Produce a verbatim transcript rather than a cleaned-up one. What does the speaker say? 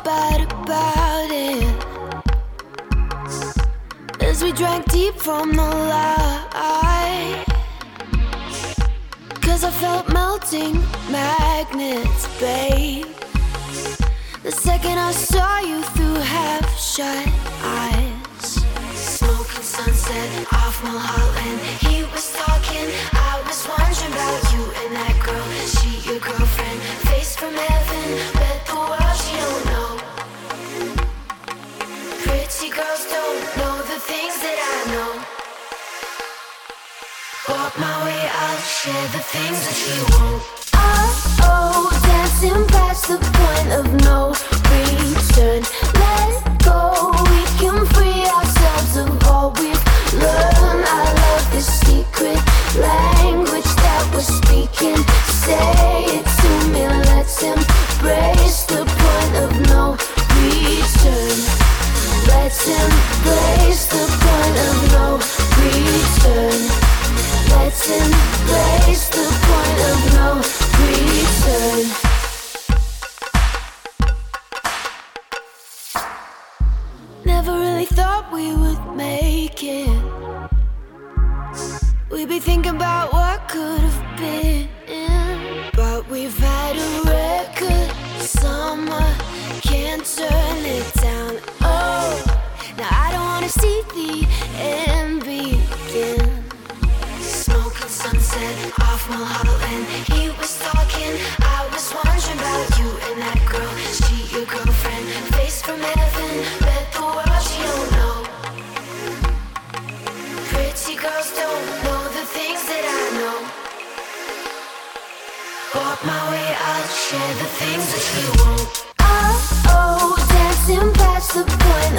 bad about it. As we drank deep from the light, 'cause I felt melting magnets, babe. The second I saw you through half-shut eyes. Smoking sunset off Mulholland. He was talking, I was wondering about you and that girl. She your girlfriend, face from heaven, bet the world she don't know. Pretty girls don't know the things that I know. Walk my way, I'll share the things that you won't. Oh, oh, dancing past the point of no return. Let go, we can free ourselves of all we've learned. I love this secret language that we're speaking. Say it to me, let's embrace the point of no return. Let's embrace the point of no return. Let's embrace the point of no return. Never really thought we would make it. We'd be thinking about what could have been, but we've had a record summer, can't turn it down. Oh, now I don't wanna see the end begin. Smoking sunset off Mulholland. He was talking, I was wondering about you and that girl. She your girlfriend, face from heaven, bet the world she don't know. Pretty girls don't know the things that I know. Walk my way, I'll share the things that you won't. Oh, oh, dancing past the point